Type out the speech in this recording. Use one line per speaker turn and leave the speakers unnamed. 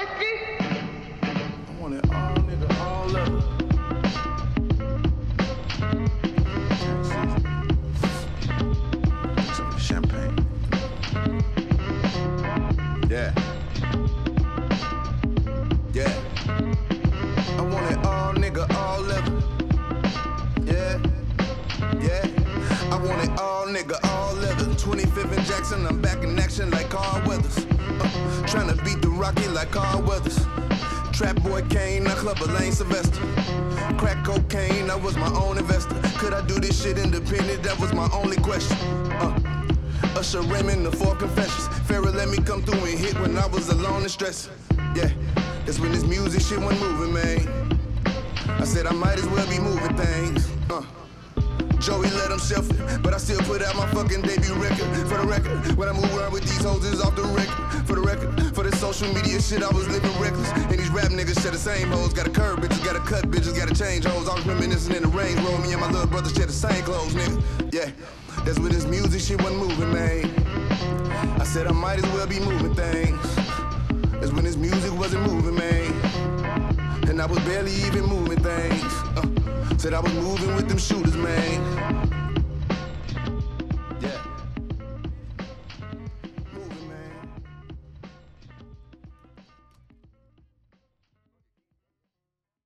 I want it all, nigga, all of it. Some champagne. Yeah. Yeah. I want it all, nigga, all of it. Yeah. Yeah. I want it all, nigga, all of it. 25th and Jackson, I'm back in action like Carl Weathers. Tryna beat the Rocky like Carl Weathers. Trap boy Kane, I club a Lane Sylvester. Crack cocaine, I was my own investor. Could I do this shit independent? That was my only question. Usher Raymond, the Four Confessions. Farrah let me come through and hit when I was alone and stressing. Yeah, that's when this music shit wasn't moving, man. I said I might as well be moving things. Joey let himself in, but I still put out my fucking debut record. For the record, when I move around with these hoes, it's off the record. For the record, for the social media shit, I was living reckless. And these rap niggas share the same hoes. Gotta curve bitches, gotta cut bitches, gotta change hoes. I was reminiscing in the Range Rover. Me and my little brother share the same clothes, nigga. Yeah, that's when this music shit wasn't moving, man. I said I might as well be moving things. That's when this music wasn't moving, man. And I was barely even moving things. Said I was moving with them shooters, man.